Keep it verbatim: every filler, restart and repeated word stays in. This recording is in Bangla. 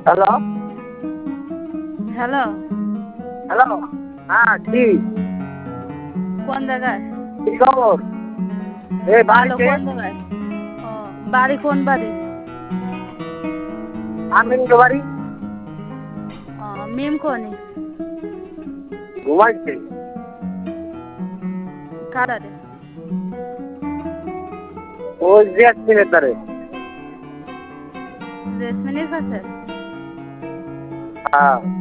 হ্যালো হ্যালো হ্যালো হ্যাঁ কি কোন জায়গায়? কি খবর? এই ভালো। বাড়িতে কোন জায়গায়? ও বাড়ি কোন বাড়ি? আমিন বাড়ি ও মিম কোনি ঘুমাইছে। কারারে ওই জেসমিনের দ্বারে। জেসমিনের কাছে? হ্যাঁ